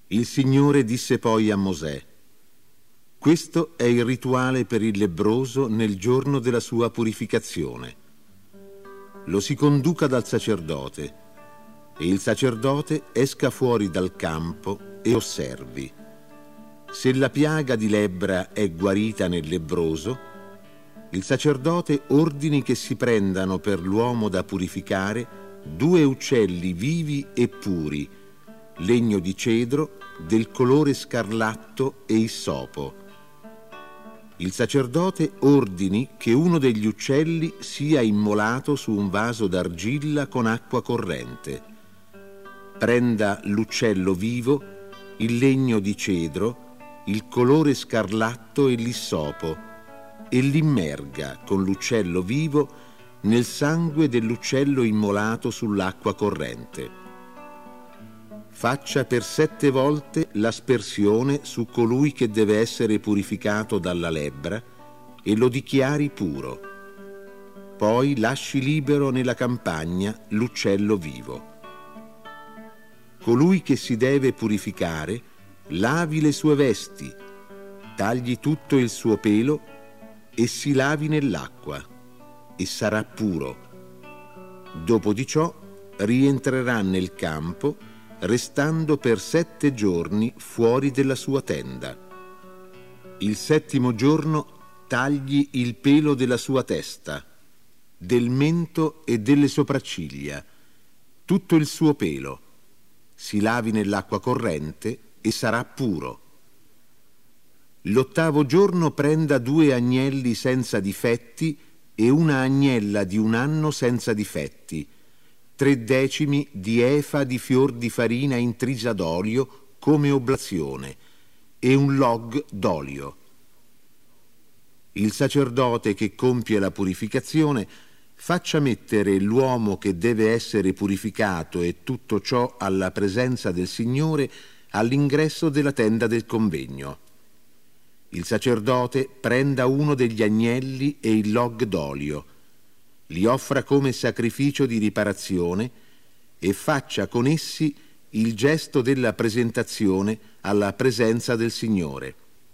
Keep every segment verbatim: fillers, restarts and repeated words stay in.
Il Signore disse poi a Mosè: questo è il rituale per il lebbroso nel giorno della sua purificazione. Lo si conduca dal sacerdote, e il sacerdote esca fuori dal campo e osservi. Se la piaga di lebbra è guarita nel lebbroso, il sacerdote ordini che si prendano per l'uomo da purificare due uccelli vivi e puri, legno di cedro, del colore scarlatto e issopo. Il sacerdote ordini che uno degli uccelli sia immolato su un vaso d'argilla con acqua corrente. Prenda l'uccello vivo, il legno di cedro, il colore scarlatto e l'issopo e l'immerga con l'uccello vivo nel sangue dell'uccello immolato sull'acqua corrente. Faccia per sette volte l'aspersione su colui che deve essere purificato dalla lebbra e lo dichiari puro. Poi lasci libero nella campagna l'uccello vivo. Colui che si deve purificare lavi le sue vesti, tagli tutto il suo pelo e si lavi nell'acqua, e sarà puro. Dopo di ciò rientrerà nel campo, restando per sette giorni fuori della sua tenda. Il settimo giorno tagli il pelo della sua testa, del mento e delle sopracciglia, tutto il suo pelo, si lavi nell'acqua corrente e sarà puro. L'ottavo giorno prenda due agnelli senza difetti e una agnella di un anno senza difetti, tre decimi di efa di fior di farina intrisa d'olio come oblazione e un log d'olio. Il sacerdote che compie la purificazione faccia mettere l'uomo che deve essere purificato e tutto ciò alla presenza del Signore all'ingresso della tenda del convegno. Il sacerdote prenda uno degli agnelli e il log d'olio, li offra come sacrificio di riparazione e faccia con essi il gesto della presentazione alla presenza del Signore.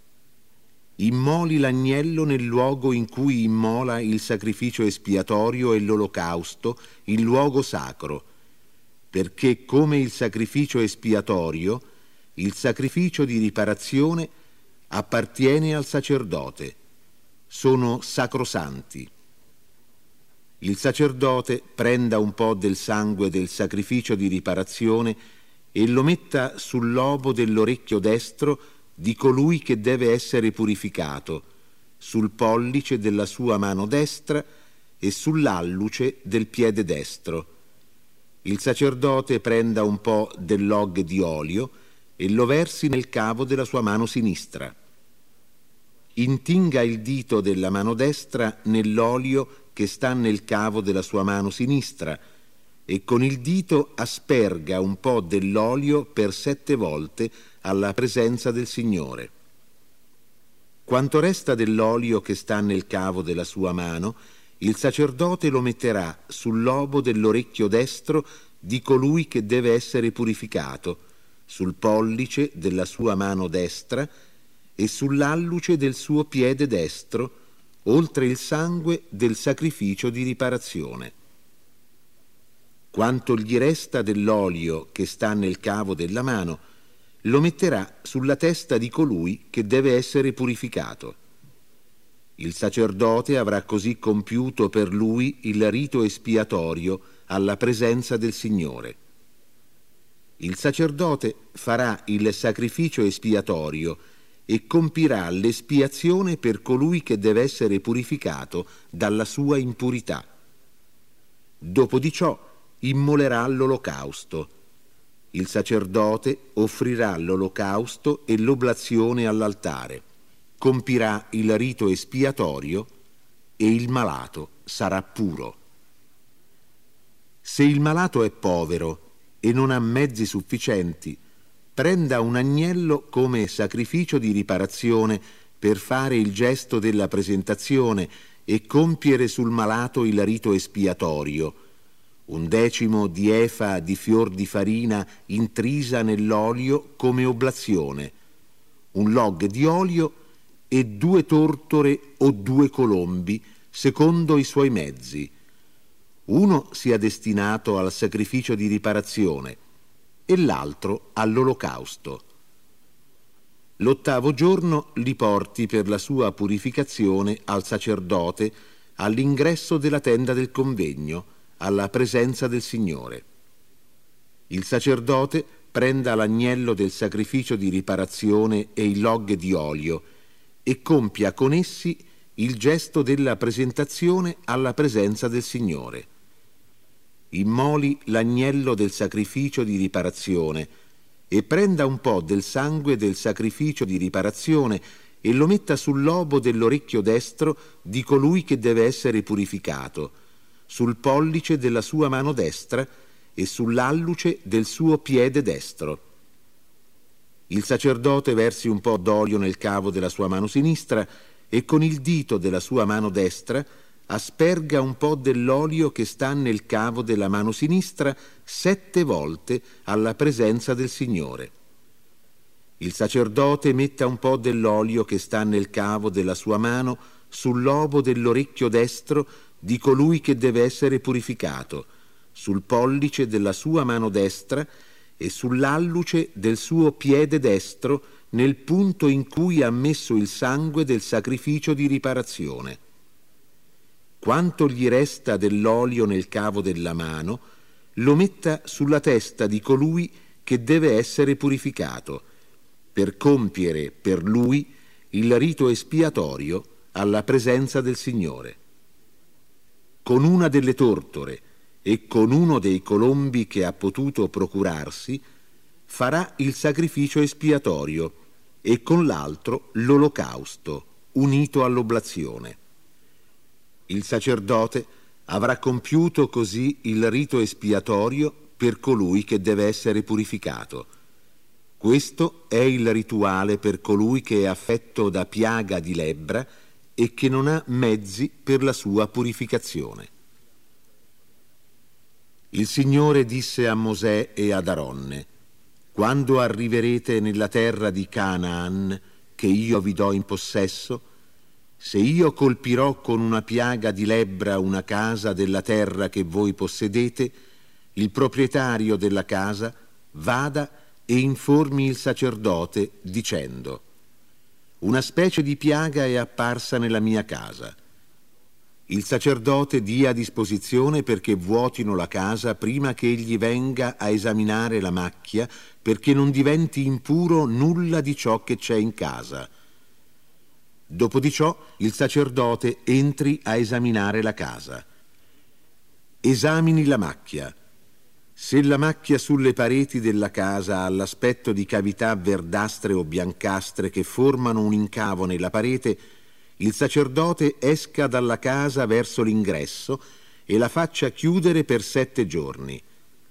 Immoli l'agnello nel luogo in cui immola il sacrificio espiatorio e l'olocausto, il luogo sacro, perché come il sacrificio espiatorio, il sacrificio di riparazione appartiene al sacerdote, sono sacrosanti. Il sacerdote prenda un po' del sangue del sacrificio di riparazione e lo metta sul lobo dell'orecchio destro di colui che deve essere purificato, sul pollice della sua mano destra e sull'alluce del piede destro. Il sacerdote prenda un po' del log di olio e lo versi nel cavo della sua mano sinistra. Intinga il dito della mano destra nell'olio che sta nel cavo della sua mano sinistra e con il dito asperga un po' dell'olio per sette volte alla presenza del Signore. Quanto resta dell'olio che sta nel cavo della sua mano, il sacerdote lo metterà sul lobo dell'orecchio destro di colui che deve essere purificato, sul pollice della sua mano destra e sull'alluce del suo piede destro, oltre il sangue del sacrificio di riparazione. Quanto gli resta dell'olio che sta nel cavo della mano, lo metterà sulla testa di colui che deve essere purificato. Il sacerdote avrà così compiuto per lui il rito espiatorio alla presenza del Signore. Il sacerdote farà il sacrificio espiatorio e compirà l'espiazione per colui che deve essere purificato dalla sua impurità. Dopo di ciò immolerà l'olocausto. Il sacerdote offrirà l'olocausto e l'oblazione all'altare, compirà il rito espiatorio e il malato sarà puro. Se il malato è povero e non ha mezzi sufficienti, prenda un agnello come sacrificio di riparazione per fare il gesto della presentazione e compiere sul malato il rito espiatorio, un decimo di efa di fior di farina intrisa nell'olio come oblazione, un log di olio e due tortore o due colombi, secondo i suoi mezzi. Uno sia destinato al sacrificio di riparazione e l'altro all'olocausto. L'ottavo giorno li porti per la sua purificazione al sacerdote all'ingresso della tenda del convegno, alla presenza del Signore. Il sacerdote prenda l'agnello del sacrificio di riparazione e il log di olio e compia con essi il gesto della presentazione alla presenza del Signore. Immoli l'agnello del sacrificio di riparazione e prenda un po' del sangue del sacrificio di riparazione e lo metta sul lobo dell'orecchio destro di colui che deve essere purificato, sul pollice della sua mano destra e sull'alluce del suo piede destro. Il sacerdote versi un po' d'olio nel cavo della sua mano sinistra e con il dito della sua mano destra asperga un po' dell'olio che sta nel cavo della mano sinistra sette volte alla presenza del Signore. Il sacerdote metta un po' dell'olio che sta nel cavo della sua mano sul lobo dell'orecchio destro di colui che deve essere purificato, sul pollice della sua mano destra e sull'alluce del suo piede destro nel punto in cui ha messo il sangue del sacrificio di riparazione. Quanto gli resta dell'olio nel cavo della mano, lo metta sulla testa di colui che deve essere purificato, per compiere per lui il rito espiatorio alla presenza del Signore. Con una delle tortore e con uno dei colombi che ha potuto procurarsi, farà il sacrificio espiatorio e con l'altro l'olocausto, unito all'oblazione. Il sacerdote avrà compiuto così il rito espiatorio per colui che deve essere purificato. Questo è il rituale per colui che è affetto da piaga di lebbra e che non ha mezzi per la sua purificazione. Il Signore disse a Mosè e ad Aronne: quando arriverete nella terra di Canaan, che io vi do in possesso, se io colpirò con una piaga di lebbra una casa della terra che voi possedete, il proprietario della casa vada e informi il sacerdote dicendo: una specie di piaga è apparsa nella mia casa. Il sacerdote dia disposizione perché vuotino la casa prima che egli venga a esaminare la macchia, perché non diventi impuro nulla di ciò che c'è in casa. Dopo di ciò il sacerdote entri a esaminare la casa. Esamini la macchia. Se la macchia sulle pareti della casa ha l'aspetto di cavità verdastre o biancastre che formano un incavo nella parete, il sacerdote esca dalla casa verso l'ingresso e la faccia chiudere per sette giorni.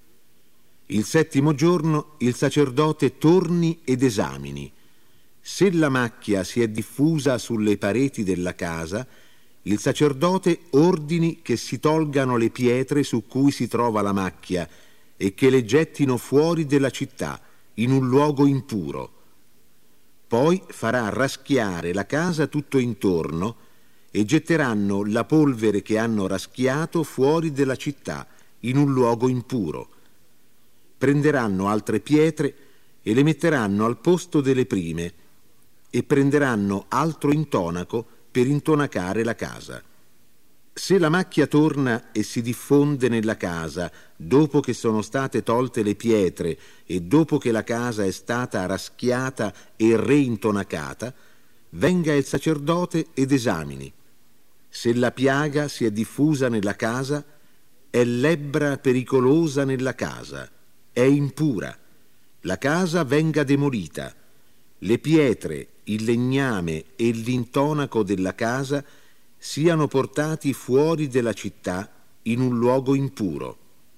Il settimo giorno il sacerdote torni ed esamini. Se la macchia si è diffusa sulle pareti della casa, il sacerdote ordini che si tolgano le pietre su cui si trova la macchia e che le gettino fuori della città, in un luogo impuro. Poi farà raschiare la casa tutto intorno e getteranno la polvere che hanno raschiato fuori della città, in un luogo impuro. Prenderanno altre pietre e le metteranno al posto delle prime e prenderanno altro intonaco per intonacare la casa. Se la macchia torna e si diffonde nella casa dopo che sono state tolte le pietre e dopo che la casa è stata raschiata e reintonacata, venga il sacerdote ed esamini. Se la piaga si è diffusa nella casa, è lebbra pericolosa nella casa, è impura. La casa venga demolita. Le pietre, il legname e l'intonaco della casa siano portati fuori della città in un luogo impuro.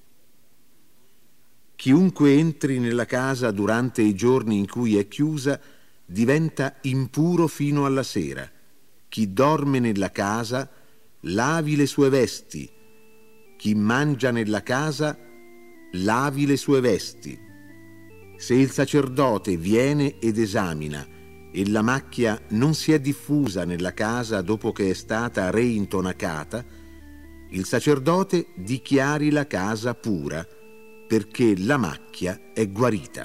Chiunque entri nella casa durante i giorni in cui è chiusa diventa impuro fino alla sera. Chi dorme nella casa lavi le sue vesti. chi mangia nella casa lavi le sue vesti. Se il sacerdote viene ed esamina e la macchia non si è diffusa nella casa dopo che è stata reintonacata, il sacerdote dichiari la casa pura, perché la macchia è guarita.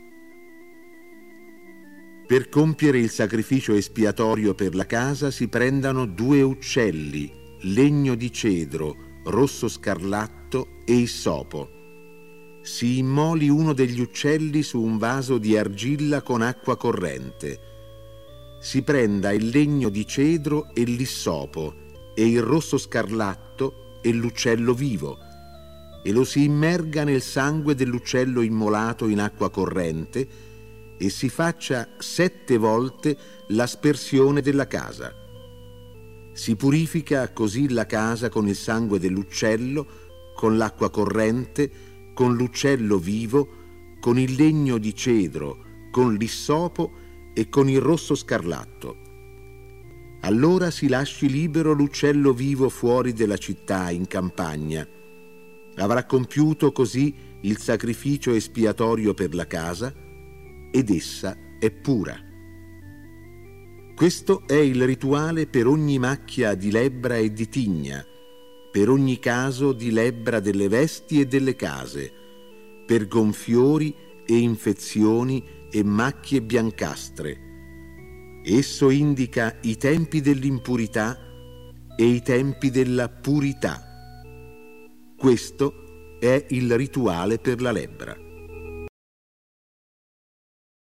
Per compiere il sacrificio espiatorio per la casa si prendano due uccelli, legno di cedro, rosso scarlatto e issopo. Si immoli uno degli uccelli su un vaso di argilla con acqua corrente. Si prenda il legno di cedro e l'issopo e il rosso scarlatto e l'uccello vivo e lo si immerga nel sangue dell'uccello immolato in acqua corrente e si faccia sette volte l'aspersione della casa. Si purifica così la casa con il sangue dell'uccello, con l'acqua corrente, con l'uccello vivo, con il legno di cedro, con l'issopo e con il rosso scarlatto. Allora si lasci libero l'uccello vivo fuori della città, in campagna. Avrà compiuto così il sacrificio espiatorio per la casa ed essa è pura. Questo è il rituale per ogni macchia di lebbra e di tigna, per ogni caso di lebbra delle vesti e delle case, per gonfiori e infezioni e macchie biancastre. Esso indica i tempi dell'impurità e i tempi della purità. Questo è il rituale per la lebbra.